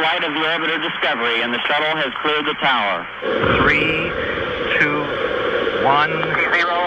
flight of the orbiter Discovery, and the shuttle has cleared the tower. 3, 2, 1, 0.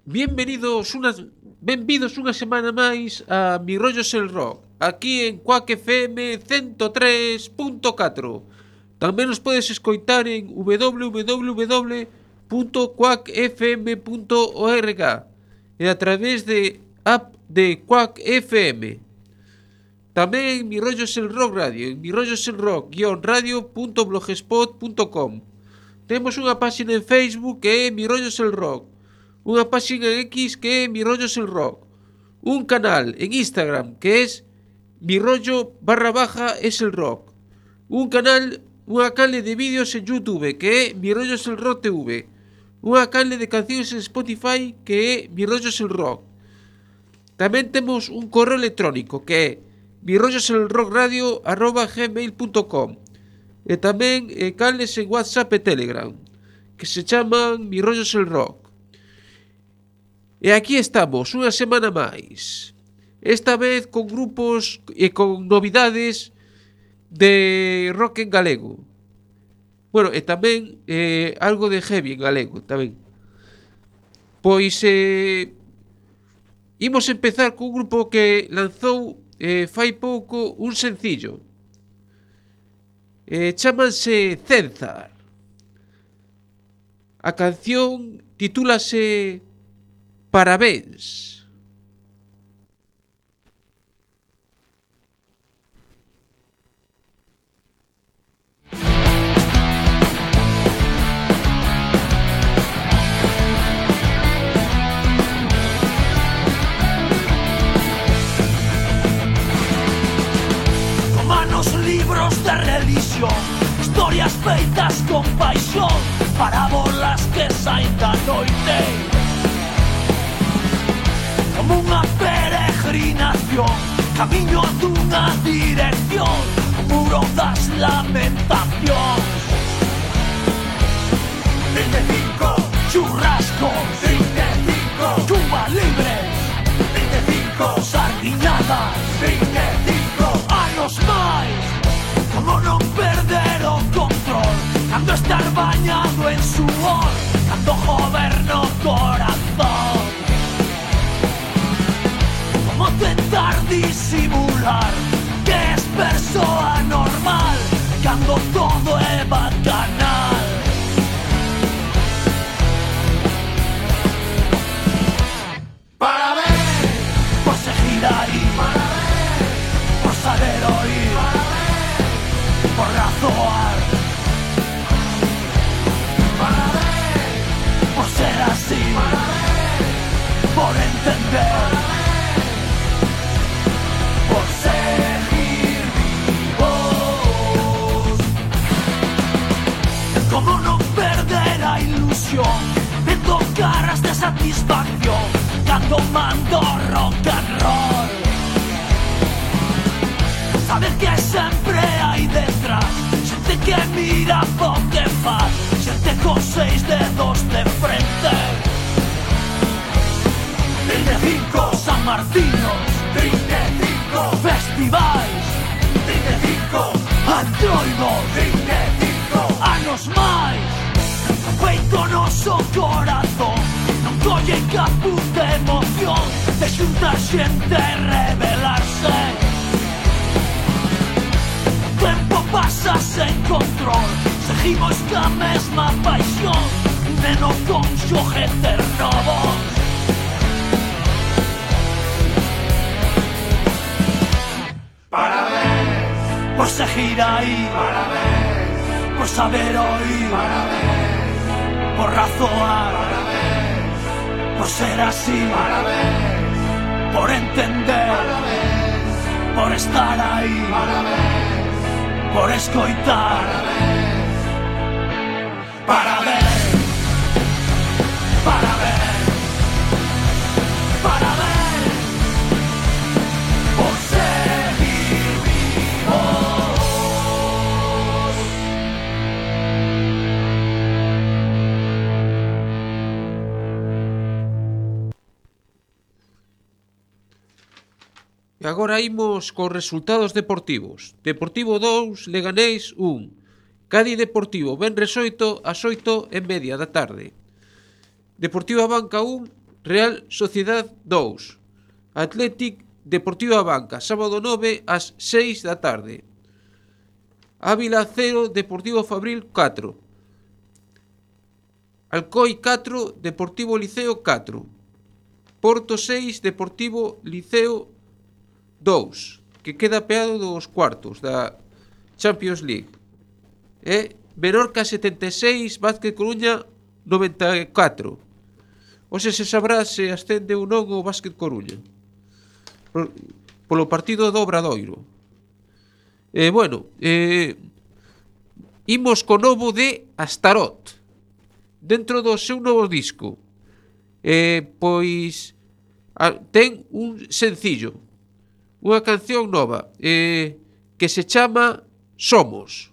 benvidos unha semana máis a Mi Rollos el Rock, aquí en Quack FM 103.4. Tamén nos podes escoitar en www.quackfm.org e a través de app de Quack FM. Tamén en Mi Rollos el Rock Radio, en mirolloselrock-radio.blogspot.com. Temos unha páxina en Facebook que é Mi Rollos el Rock, unha páxina en X que é Mi Rollos el Rock, un canal en Instagram que é Mi Rollo_es el Rock, unha canle de vídeos en YouTube que é Mi Rollos el Rock TV, unha canle de cancións en Spotify que é Mi Rollos el Rock. Tamén temos un correo electrónico que é mirolloselrockradio@gmail.com e tamén canles en WhatsApp e Telegram que se chaman Mi Rollos el Rock. E aquí estamos unha semana máis, esta vez con grupos e con novidades de rock en galego. Bueno, e tamén algo de heavy en galego tamén. Pois imos empezar cun grupo que lanzou fai pouco un sencillo. Chámanse Cenzar. A canción titúlase Parabéns. Libros de religión, historias feitas con paixón, parábolas que saen da noite. Como unha peregrinación, camiño dunha dirección, o muro das lamentacións. 35, churrasco, 35, Cuba libre, 35, sardiñadas, 35, anos máis. Como non perder o control, cando estar bañado en suor, cando goberno o corazón. Como tentar disimular que es persoa normal, cando todo é bacanal. Parabéns por seguir aí, parabéns por saber oír, por razoar, parabéns por ser así, parabéns por entender, parabéns por seguir vivos. Como non perder a ilusión, vendo caras de satisfacción cando mando rock and roll. Saber que sempre hai detrás xente que mira po que faz, xente con 6 dedos de frente. 35 San Martinos, 35 festivais, 35 antroidos, 35 anos máis. No peito noso corazón non colle capuz de emoción de xuntar xente e rebelarse. Tempo pasa sen control, seguimos ca mesma paixón, neno con xoguetes novos. Parabéns por seguir aí, parabéns por saber oír, parabéns por razoar, parabéns por ser así, parabéns por entender, parabéns por estar aí, parabéns por escoitar, parabéns, parabéns, parabéns por seguir vivos. E agora imos cos resultados deportivos. Deportivo 2, Leganés 1. Cádiz Deportivo, venres 8 ás 8:30 da tarde. Deportivo Abanca 1, Real Sociedad 2, Athletic Deportivo Abanca, sábado 9 ás 6 da tarde. Ávila 0, Deportivo Fabril 4. Alcoi 4, Deportivo Liceo 4. Porto 6, Deportivo Liceo 2, que queda peado dos cuartos da Champions League. Menorca 76, Vázquez Coruña 94. Hoxe se sabrá se ascende ou non o Vázquez Coruña polo partido do Obradoiro. Imos co novo de Astaroth dentro do seu novo disco. Ten un sencillo, unha canción nova que se chama Somos.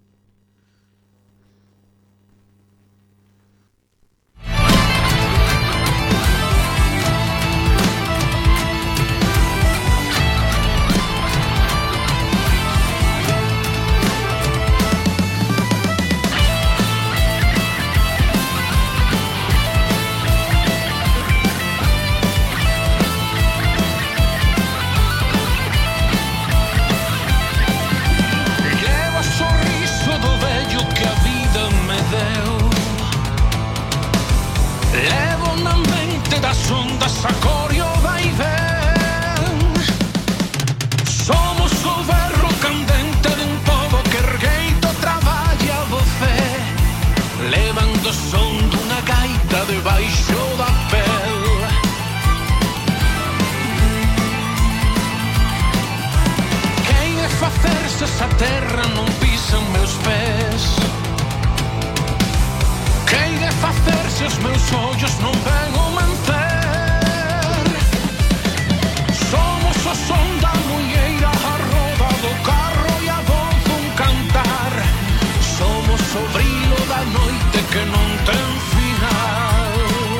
Ondas a corio vai ven. Somos o berro candente dun pobo que ergueito traballa a voce, levando o son dunha gaita debaixo da pel. Quen é facerse esa terra non pisan meus pés, quen é facerse os meus ollos non ven o mancer. Somos o son da mulleira, a roda do carro e a voz dun cantar. Somos o brilo da noite que non ten final.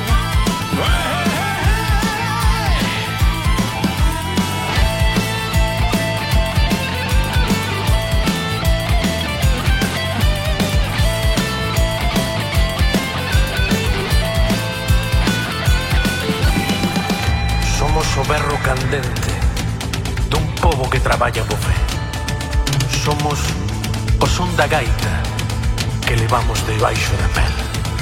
Somos o berro candente dun pobo que traballa bo fe. Somos o son da gaita que levamos debaixo da pel.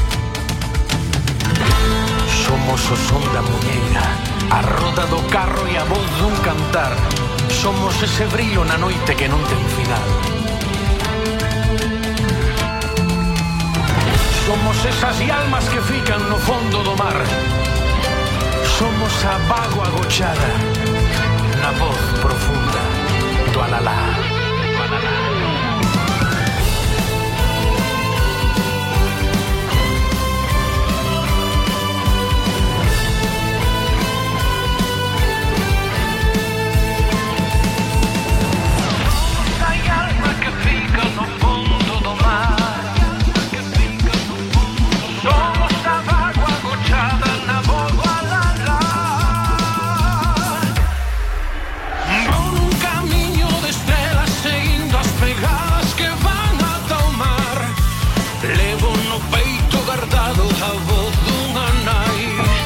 Somos o son da muñeira, a roda do carro e a voz dun cantar. Somos ese brilo na noite que non ten final. Somos esas almas que fican no fondo do mar. Somos a vago agochada na voz profunda do alalá. Hai alma que fica no fondo do mar. Somos a vago agochada na voz do alalá. A voz dunha nai.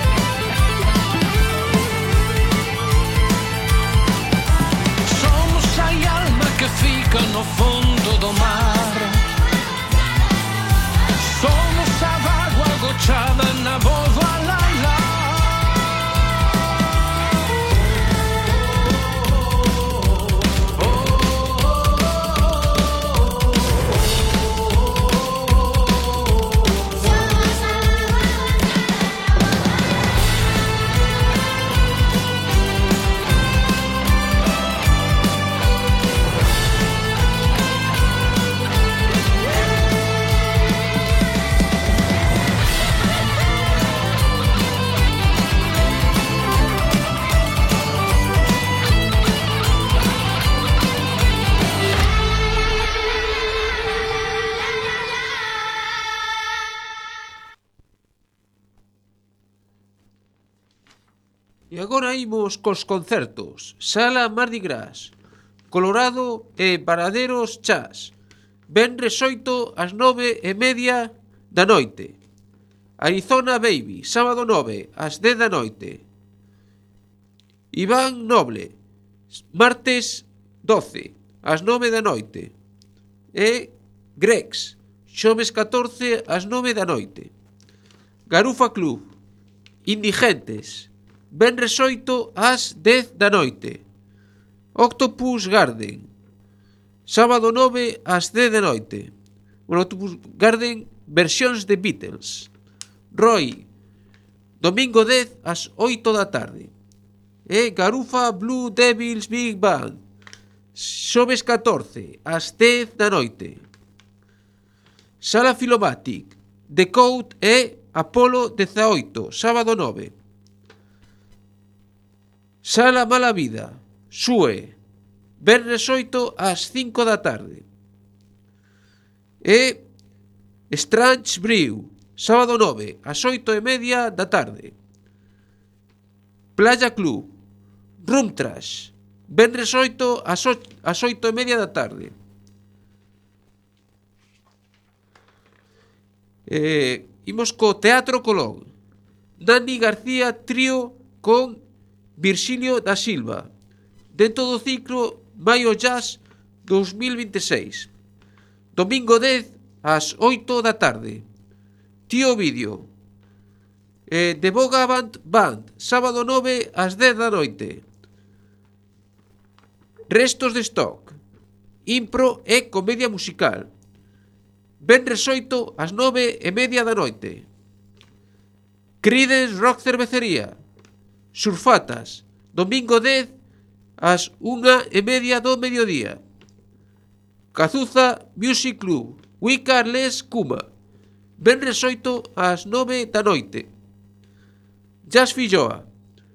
Somos a alma que fica no fondo do mar. Somos a vago agochada na voz do alalá. E agora imos cos concertos. Sala Mardi Gras, Colorado e Paraderos Chas, venres 8 ás 9:30 da noite. Arizona Baby, sábado 9 ás 10 da noite. Iván Noble, martes 12 ás 9 da noite. E Grex, xoves 14 ás 9 da noite. Garufa Club, Indigentes, venres 8 ás 10 da noite. Octopus Garden, sábado 9 ás 10 da noite. Octopus Garden, versións de Beatles. Roy, domingo 10 ás 8 da tarde. E Garufa Blue Devils Big Band, xoves 14 ás 10 da noite. Sala Filomatic, The Code e Apolo 18, sábado 9. Sala Mala Vida, Sue, venres 8 ás 5 da tarde. E Strange Brew, sábado 9 ás 8:30 da tarde. Playa Club, Room Trash, venres 8 ás 8:30 da tarde. Imos co Teatro Colón. Dani García Trío con Virxilio da Silva, dentro do ciclo Maio Jazz 2026. Domingo 10 ás 8 da tarde. Tío Vídeo, The Bogavant Band, sábado 9 ás 10 da noite. Restos de Stock, impro e comedia musical, venres 8 ás 9:30 da noite. Creedence Rock Cervecería, Surfatas, domingo 10 ás 1:30 do mediodía. Cazuza Music Club, Wicca Les Kuma, venres 8 ás 9 da noite. Jazz Filloa,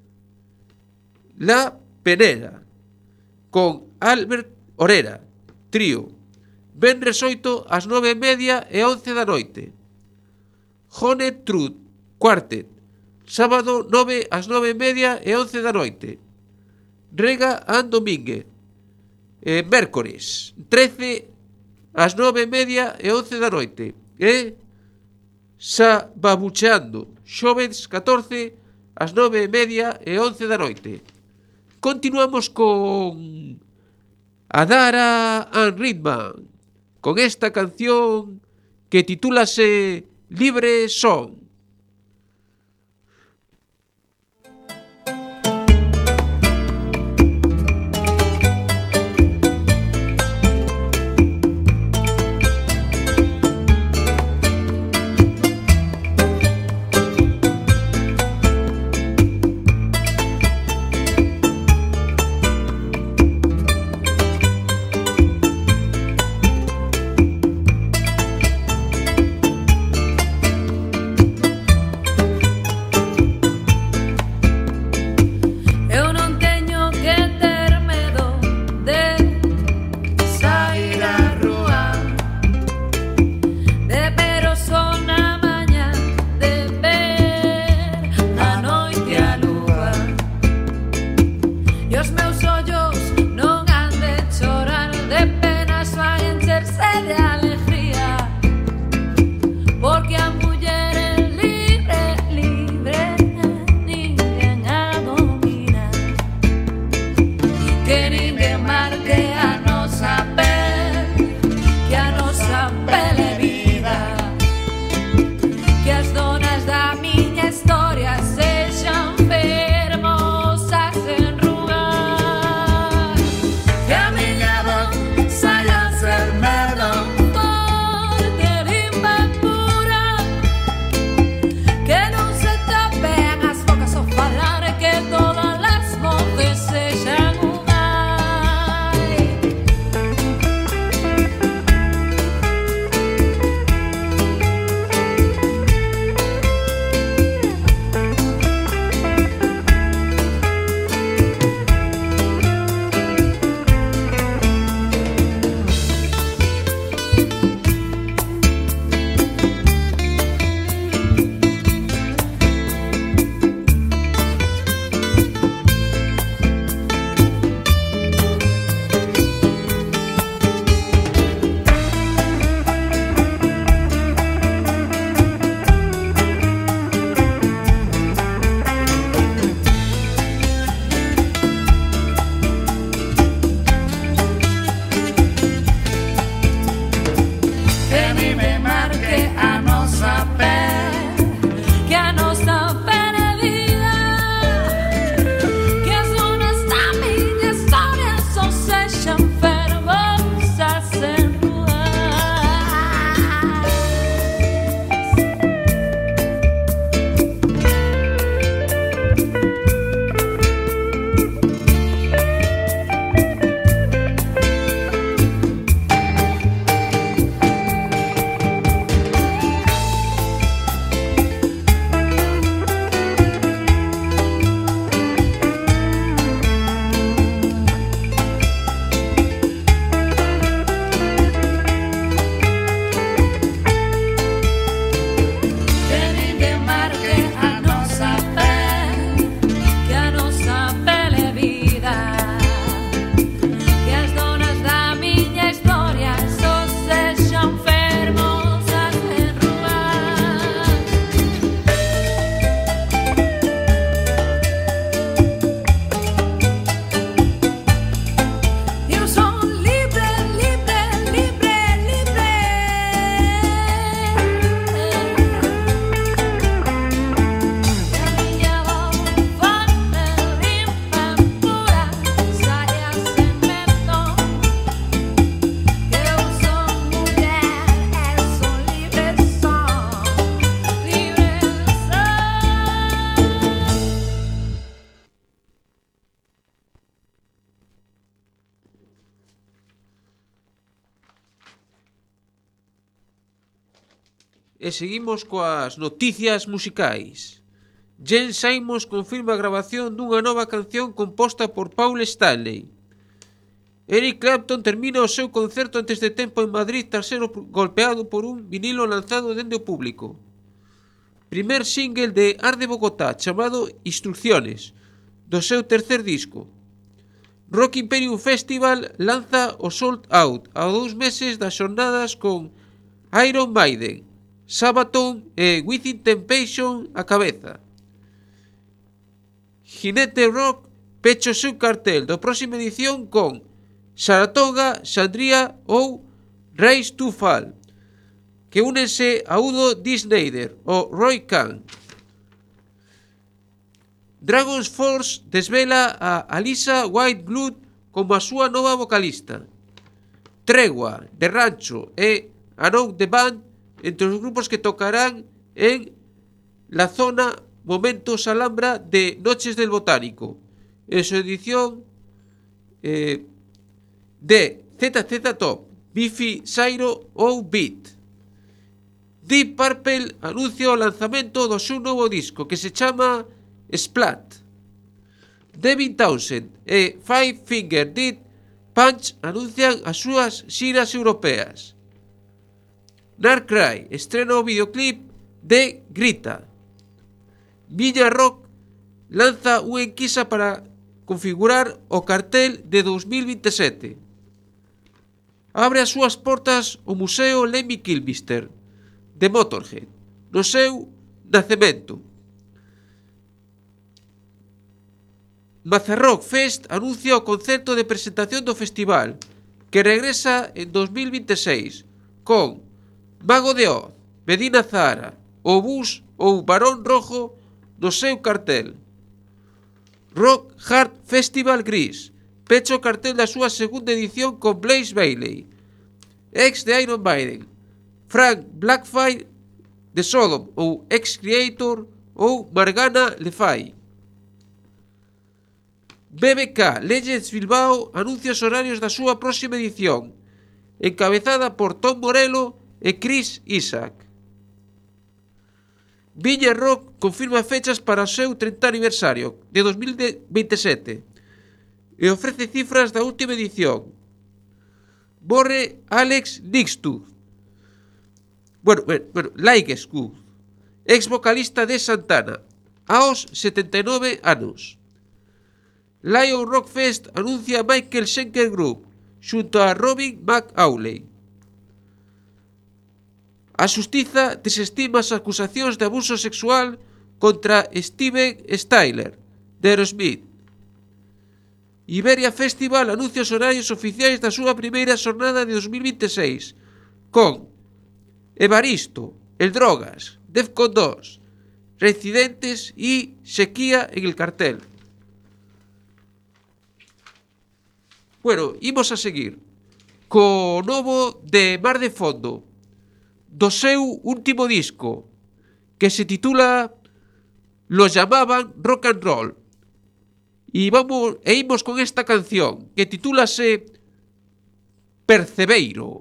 La Penera, con Albert Orera, trío, venres 8 ás 9:30 e 11 da noite. Jonet Truth, Quartet, sábado 9 ás 9:30 e 11 da noite. Rega and Domínguez, mércores 13 ás 9:30 e 11 da noite. E Sababucheando, xoves 14 ás 9:30 e 11 da noite. Continuamos con Adara and Ritman, con esta canción que titúlase Libre Son. E seguimos coas noticias musicais. Gene Simmons confirma a grabación dunha nova canción composta por Paul Stanley. Eric Clapton termina o seu concerto antes de tempo en Madrid tras ser golpeado por un vinilo lanzado dende o público. Primer single de Art de Bogotá chamado Instrucciones, do seu tercer disco. Rock Imperium Festival lanza o Sold Out a 2 meses das xornadas con Iron Maiden, Sabaton e Within Temptation a cabeza. Jinete Rock pecha o seu cartel da próxima edición con Saratoga, Sandria ou Rise to Fall, que únense a Udo D. Snyder o Roy Khan. Dragon's Force desvela a Alisa White-Glud como a súa nova vocalista. Tregua, The Rancho e Anouk the Band entre os grupos que tocarán en la zona Momentos Alhambra de Noches del Botánico, en su edición de ZZ Top, Biffy Clyro ou Beat. Deep Purple anuncia o lanzamento do seu novo disco que se chama Splat. Devin Townsend e Five Finger Death Punch anuncian as súas xiras europeas. Narcry estrena o videoclip de Grita. Viña Rock lanza unha enquisa para configurar o cartel de 2027. Abre as súas portas o Museo Lemmy Kilmister de Motorhead no seu nacemento. Mazarrock Fest anuncia o concerto de presentación do festival que regresa en 2026 con Mago de Oz, Medina Zahara, Obús ou Barón Rojo no seu cartel. Rock Hard Festival Gris pecha o cartel da súa segunda edición con Blaze Bayley, ex de Iron Maiden, Frank Blackfire de Sodom ou ex-Creator ou Morgana Le Fay. BBK Legends Bilbao anuncia os horarios da súa próxima edición, encabezada por Tom Morello e Chris Isaac. Viña Rock confirma fechas para o seu 30 aniversario de 2027 e ofrece cifras da última edición. Morre Alex Nixtooth, Laiguescu, ex vocalista de Santana, aos 79 anos. Lion Rock Fest anuncia Michael Schenker Group xunto a Robin McAuley. A xustiza desestima as acusacións de abuso sexual contra Steven Tyler de Aerosmith. Iberia Festival anuncia os horarios oficiais da súa primeira xornada de 2026 con Evaristo, El Drogas, Defcon 2, Reincidentes e Sequía en el cartel. Bueno, imos a seguir co novo de Mar de Fondo do seu último disco que se titula Lo llamaban rock and roll e imos con esta canción que titúlase Percebeiro.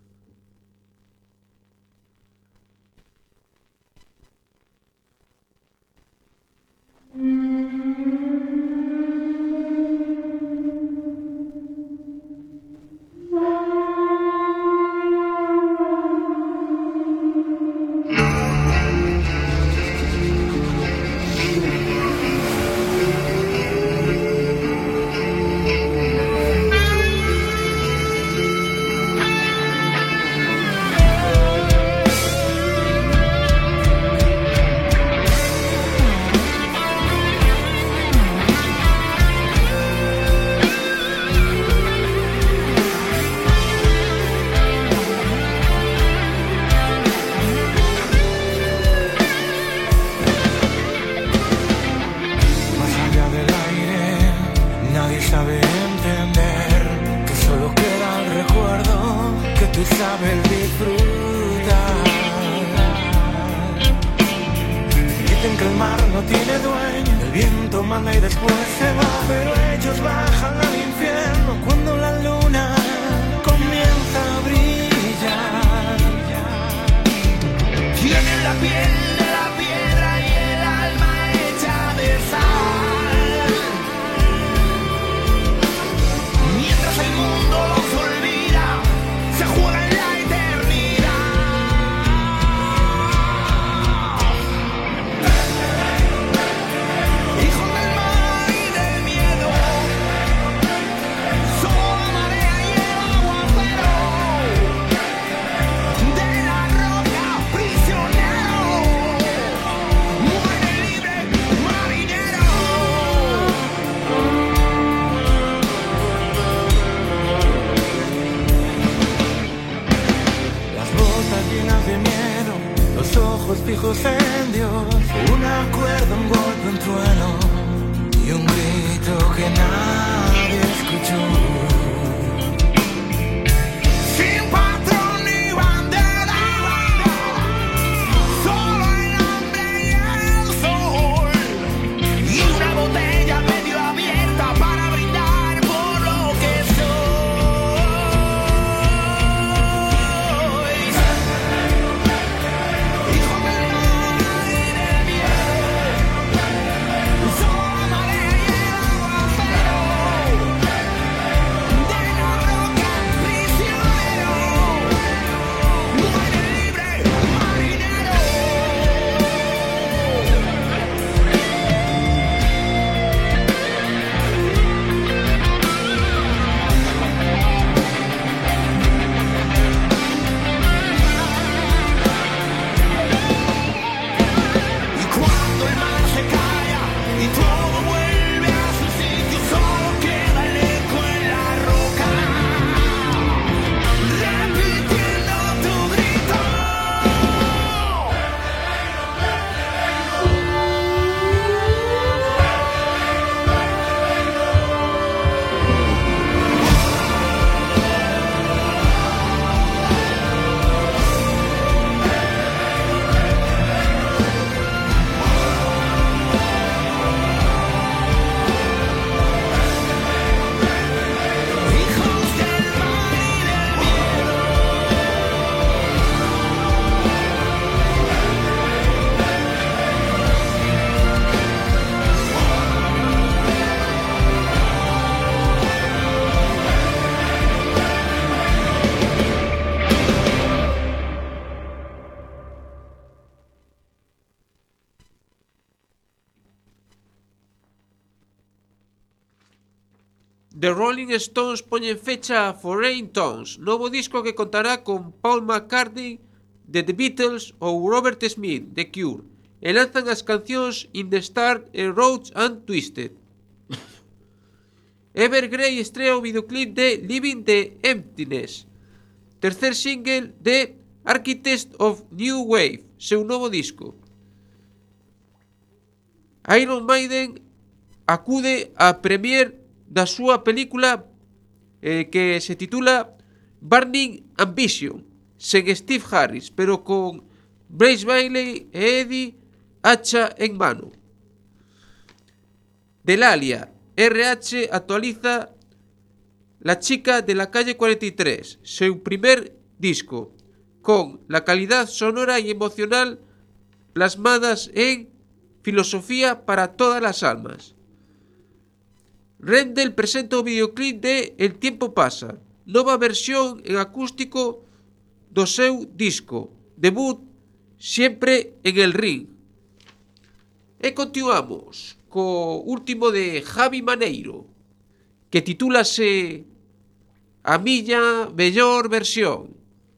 saber disfrutar. Dicen que el mar no tiene dueño, el viento manda y después se va, pero ellos bajan al infierno cuando la luna comienza a brillar. Y Tienen la piel de la piedra y el alma hecha de sal. Mientras el mundo los olvida, se juega en la eternidad. Hijos del mar y del miedo, solo la marea y el aguacero. De la roca prisionero, muere libre marinero. Las botas llenas de miedo, los ojos fijos en Dios, una cuerda, un golpe, un trueno y un grito que nadie escuchó. Sin patrón ni bandera, solo el hambre y el sol, y una botella medio abierta para brindar por lo que soy. Hijo del mar y del miedo, solo la marea y el aguacero. De la roca prisionero, muere libre marinero. Y cuando el mar se calla y todo vuelve a su sitio, solo queda el eco en la roca, repitiendo tu grito. Hijos del mar y del miedo. The Rolling Stones poñen fecha a Foreign Tones, novo disco que contará con Paul McCartney de The Beatles ou Robert Smith de Cure, e lanzan as cancións In the Start e Roads and Twisted. Evergrey estrea o videoclip de Living the Emptiness, tercer single de Architects of New Wave, seu novo disco. Iron Maiden acude á premier da súa película que se titula Burning Ambition, sen Steve Harris, pero con Blaze Bayley e Eddie hacha en mano. Delalia RH actualiza La chica de la calle 43, seu primer disco, con la calidad sonora y emocional plasmadas en Filosofía para todas las almas. Rendel presenta o videoclip de El tiempo pasa, nova versión en acústico do seu disco debut Siempre en el ring. E continuamos co último de Javi Maneiro, que titúlase A miña mellor versión.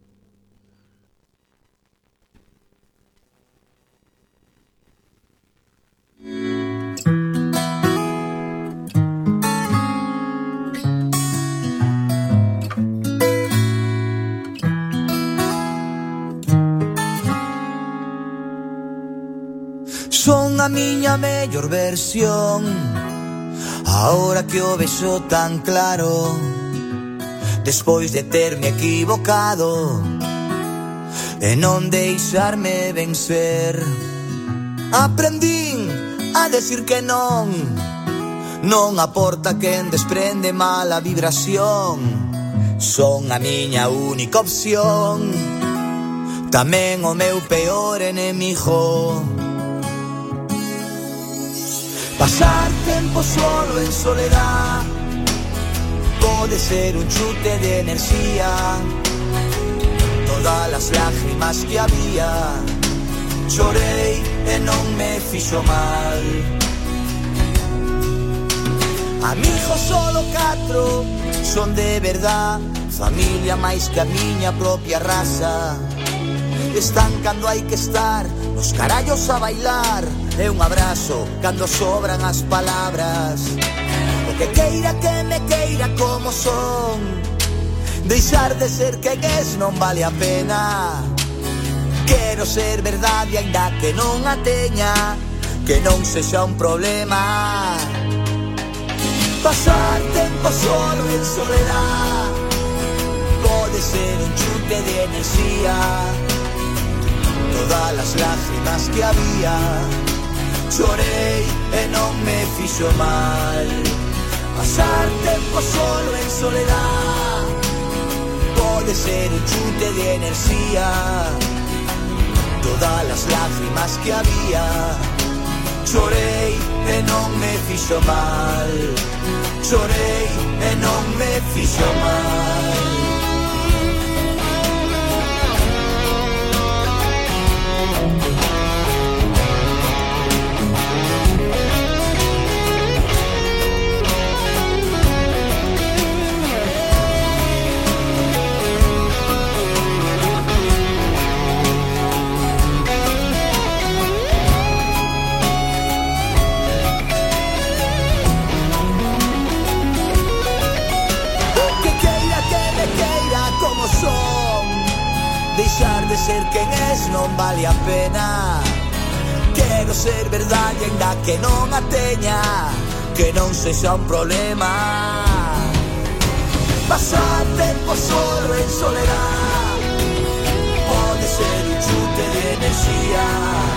Son a miña mellor versión, ahora que o vexo tan claro, despois de terme equivocado e non deixarme vencer. Aprendín a decir que non aporta quen desprende mala vibración. Son a miña única opción, tamén o meu peor enemigo. Pasar tempo solo en soledad pode ser un chute de enerxía. Todas as lágrimas que había chorei e non me fixo mal. Amigos solo 4 son de verdad, familia máis que a miña propia raza. Están cando hai que estar, nos carallos a bailar, e un abrazo cando sobran as palabras. O que queira que me queira como son, deixar de ser quen es non vale a pena. Quero ser verdade aínda que non a teña, que non sexa un problema. Pasar tempo solo en soledad pode ser un chute de enerxía. Todas as lágrimas que había chorei e non me fixo mal. Pasar tempo solo en soledad pode ser un chute de enerxía. Todas as lágrimas que había chorei e non me fixo mal. Chorei e non me fixo mal. Deixar de ser quen es non vale a pena. Quero ser verdade aínda que non a teña, que non sexa un problema. Pasar tempo solo en soledad pode ser un chute de enerxía.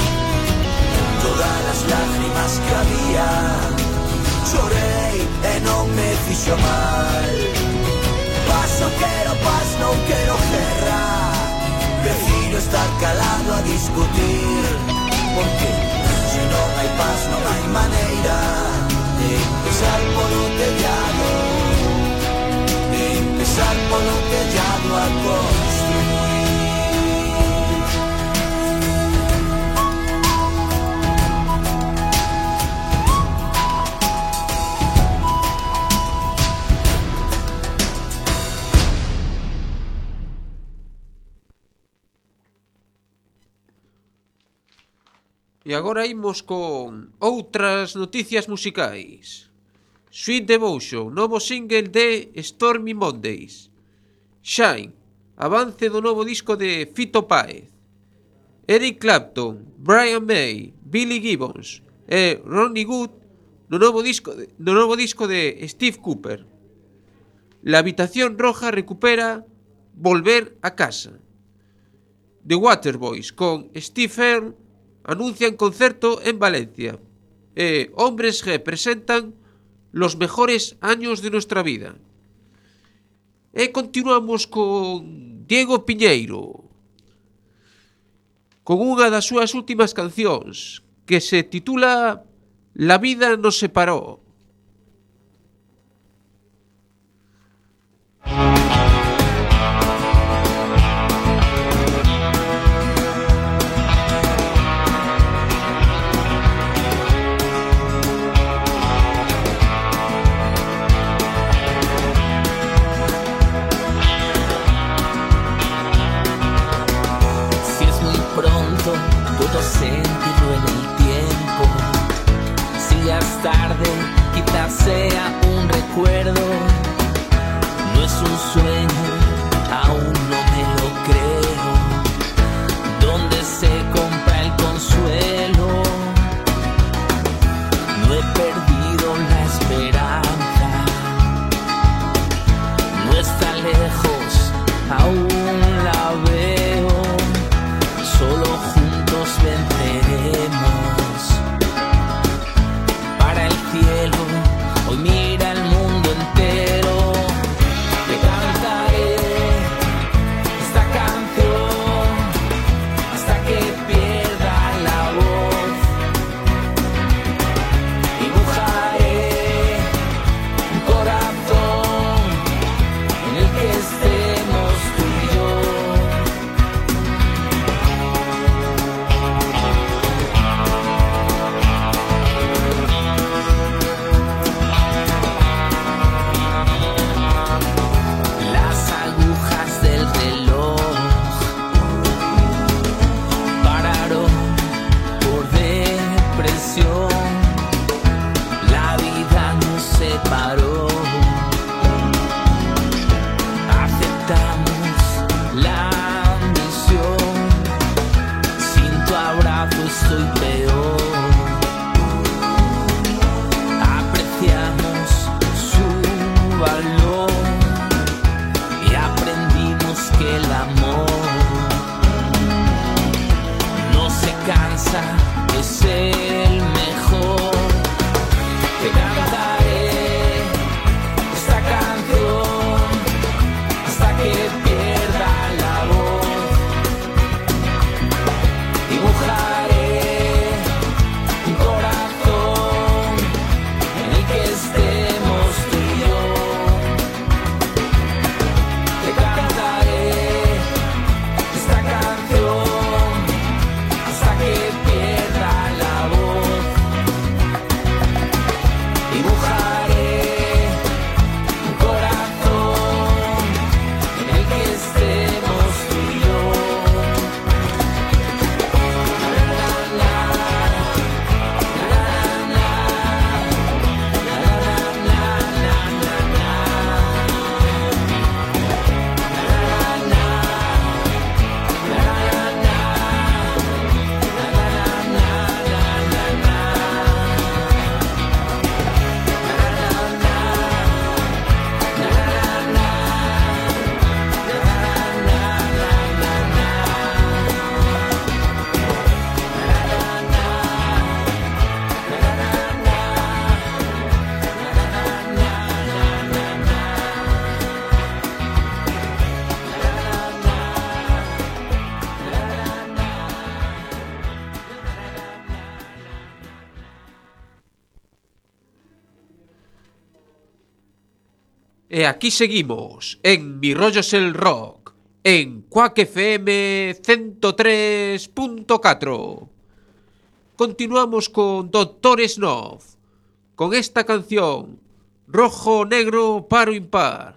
Todas as lágrimas que había chorei e non me fixo mal. Paso quero paz, non quero guerra. Prefiro estar calado a discutir, porque se non hai paz non hai maneira de empezar polo tellado, de empezar polo tellado a construir. E agora imos con outras noticias musicais. Sweet Devotion, novo single de Stormy Mondays. Shine, avance do novo disco de Fito Páez. Eric Clapton, Brian May, Billy Gibbons e Ronnie Wood no novo disco de Steve Cooper. La Habitación Roja recupera Volver a Casa. The Waterboys con Steve Earle anuncian concerto en Valencia. Hombres G presentan Los mejores años de nuestra vida. E continuamos con Diego Piñeiro, con unha das súas últimas cancións, que se titula La vida nos separó. Puedo sentirlo en el tiempo. Si ya es tarde, quizás sea un recuerdo. No es un sueño, aún no me lo creo. ¿Dónde se compra el consuelo? No he perdido la esperanza. No está lejos, aún la veo. Solo juntos venceremos para el cielo. Hoy mira el mundo entero. Te cantaré E aquí seguimos, en Mi Rollos el Rock, en Quack FM 103.4. Continuamos con Doctor Snuff, con esta canción, Rojo, Negro, Paro, Impar.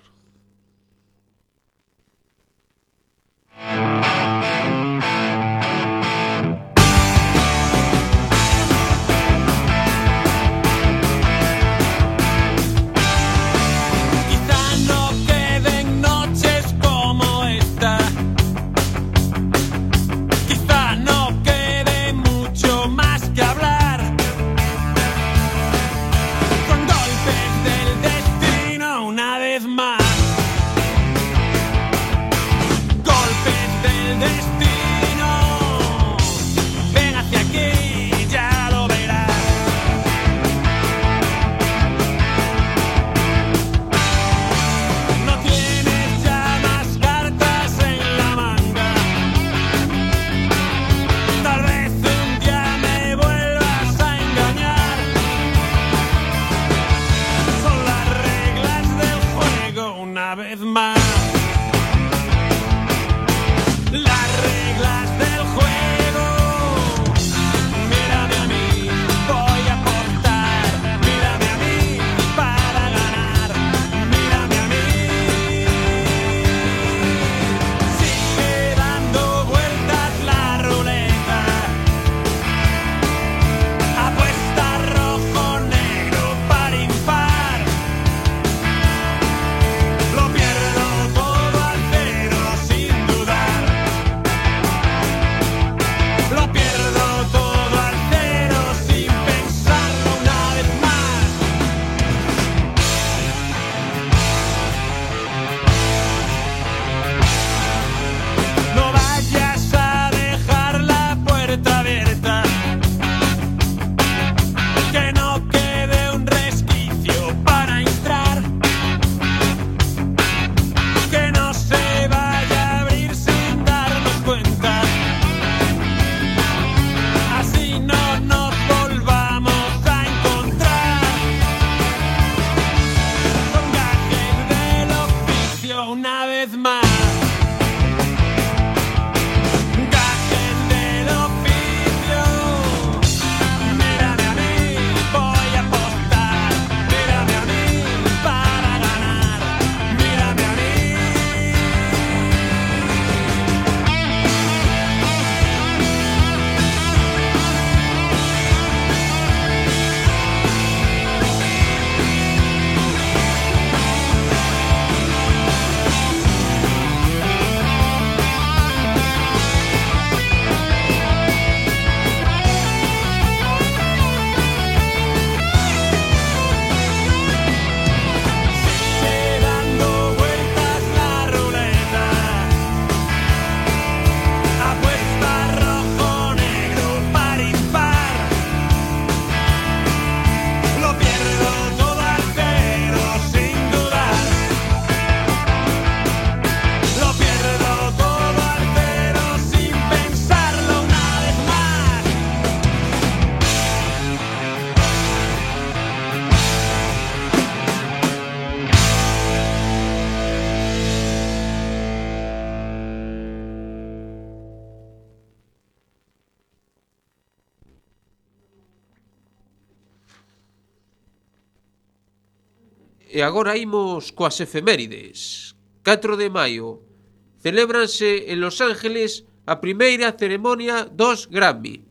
E agora imos coas efemérides. 4 de maio celébranse en Los Ángeles a primeira ceremonia dos Grammy.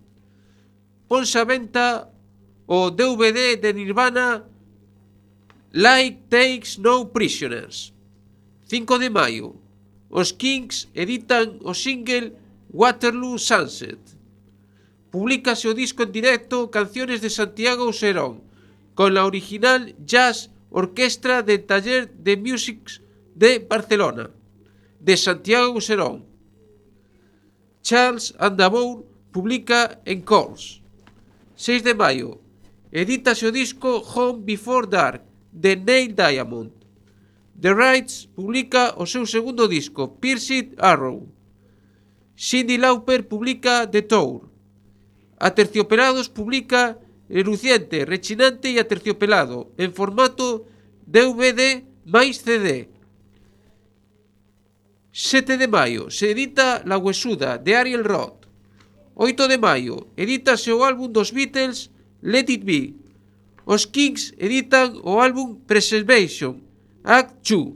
Ponse a venta o DVD de Nirvana Like Takes No Prisoners. 5 de maio os Kings editan o single Waterloo Sunset. Publícase o disco en directo Canciones de Santiago Auserón con la original Jazz Orquestra del Taller de Music de Barcelona, de Santiago Auserón. Charles Aznavour publica en Calls. 6 de maio edítase o disco Home Before Dark de Neil Diamond. The Rights publica o seu segundo disco Pierced Arrow. Cyndi Lauper publica The Tour. Aterciopelados publica Reluciente, Rechinante y Aterciopelado en formato DVD máis CD. 7 de maio se edita La Huesuda de Ariel Roth. 8 de maio edítase o álbum dos Beatles Let It Be. Os Kings editan o álbum Preservation Act 2.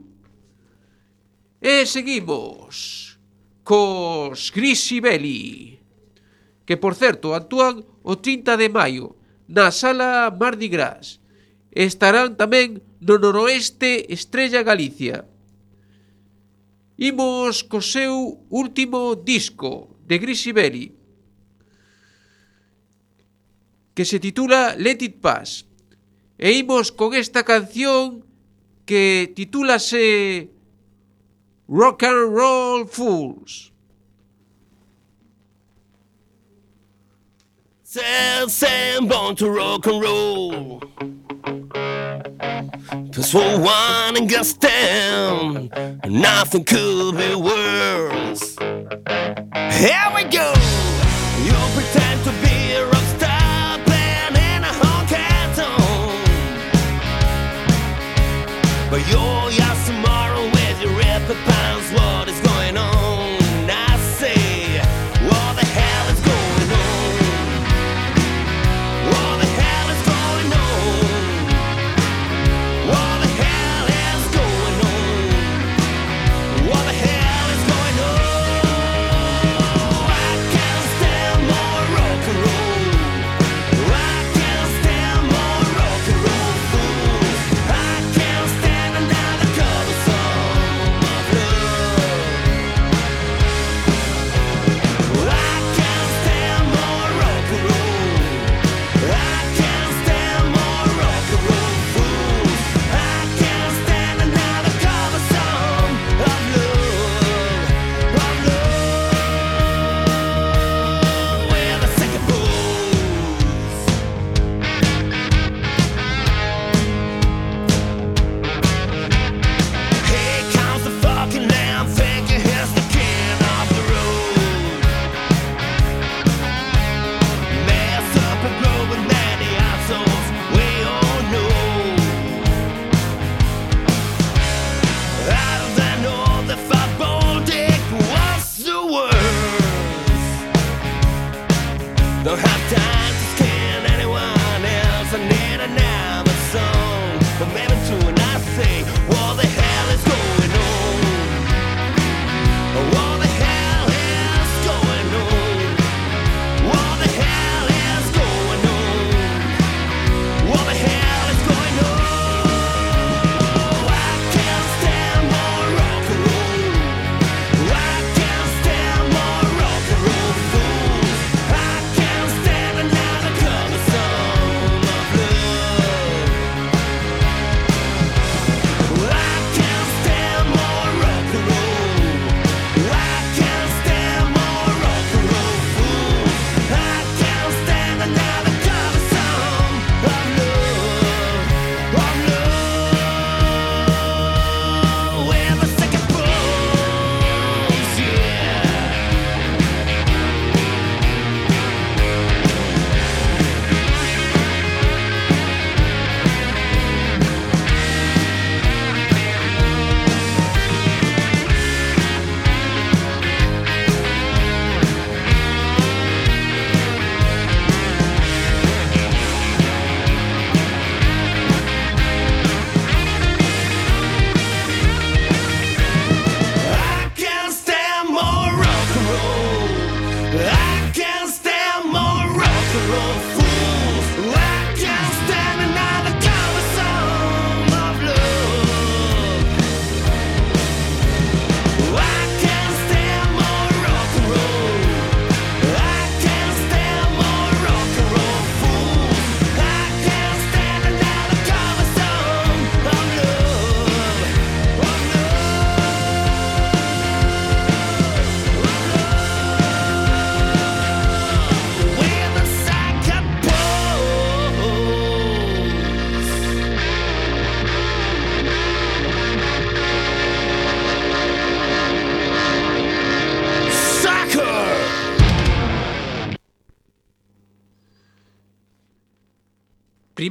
E seguimos cos Greasy Belly, que por certo actúan o 30 de maio na Sala Mardi Gras. Estarán tamén no Noroeste Estrella Galicia. Imos co seu último disco de Greasy Belly, que se titula Let It Pass. E imos con esta canción que titúlase Rock and Roll Fools. Sam, born to rock and roll. Just for one and just down, nothing could be worse. Here we go. You pretend to be a rock star, playing in a honky-tonk, but you're just tomorrow with your ripper pants. What is going on? I say, what the hell is going on? What the hell is going on? What the hell is going on? What the hell is going on? I can't stand more rock and roll. I can't stand more rock and roll fools. I can't stand another cover song of love.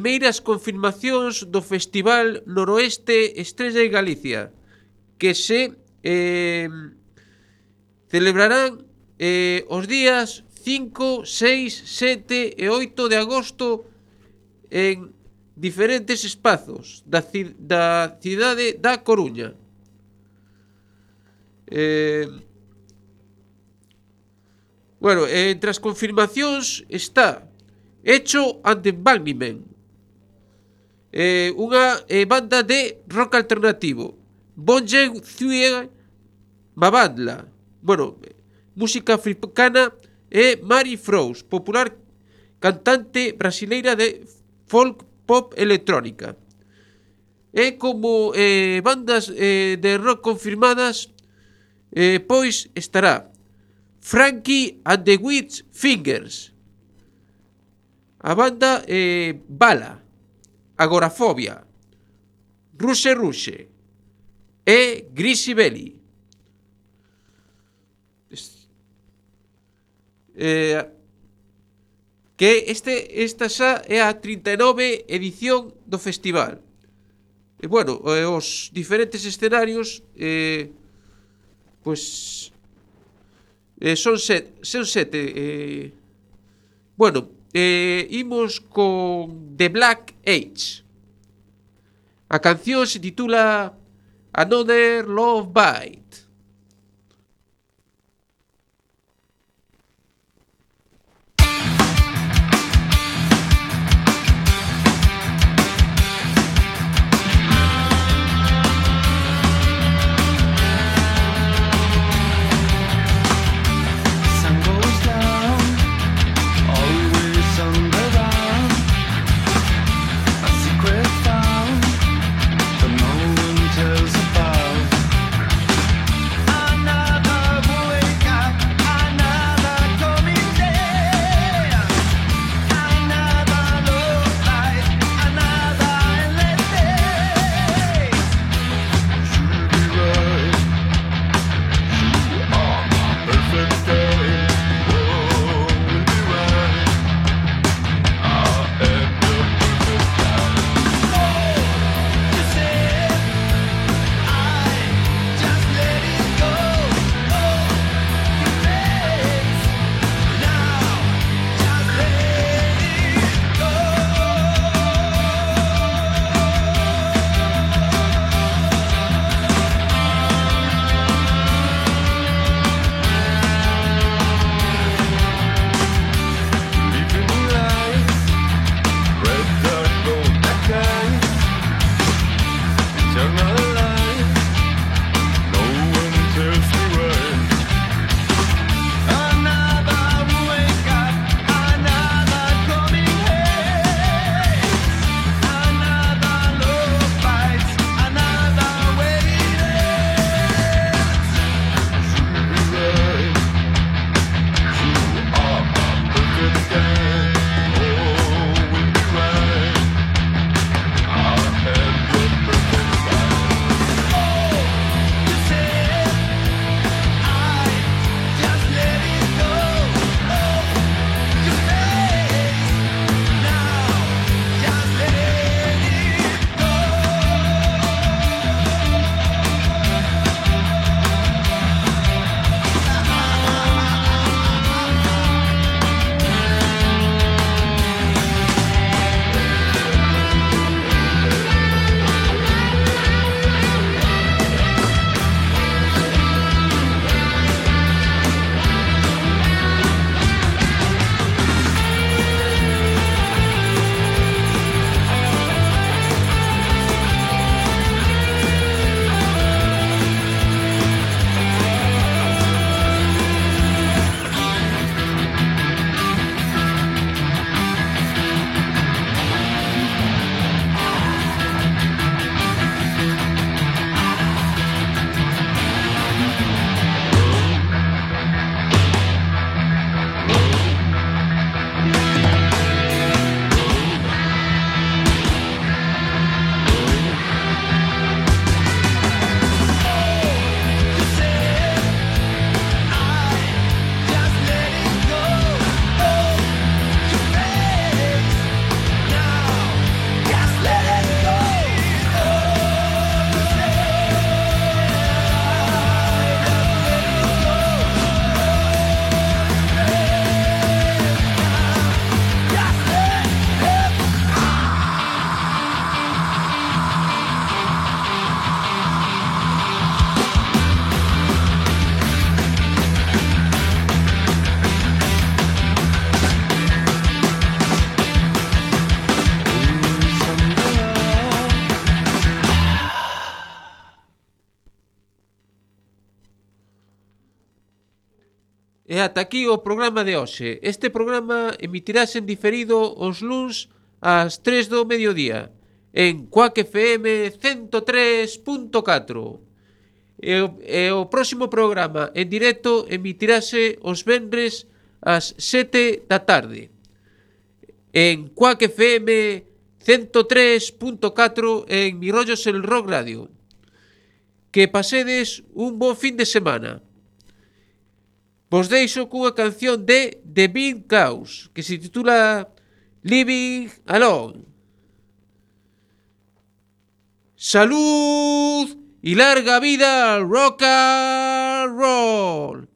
primeiras confirmacións do Festival Noroeste Estrella de Galicia, que se celebrarán os días 5, 6, 7 e 8 de agosto en diferentes espazos da cidade da Coruña. Bueno, entre as confirmacións está Echo and the Bunnymen, unha banda de rock alternativo. Bonje Thuye Mabandla, bueno, música africana, e Mari Frost, popular cantante brasileira de folk pop electrónica. E como bandas de rock confirmadas, pois estará Frankie and the Witch Fingers, a banda Bala, Agorafobia, Ruxe e Grisi Belli. Que esta xa é a 39 edición do festival. E bueno, os diferentes escenarios pois son sete. Bueno, imos con The Black Age. A canción se titula Another Love Bite. Found, but no one tells about. E ata aquí o programa de hoxe. Este programa emitirase en diferido os luns ás 3 do mediodía en Quack FM 103.4. E o próximo programa en directo emitirase os venres ás 7 da tarde en Quack FM 103.4 en Mi Rollos el Rock Radio. Que pasedes un bo fin de semana. Vos deixo cunha canción de The Bean Cows que se titula Living Alone. Salud y larga vida al rock and roll.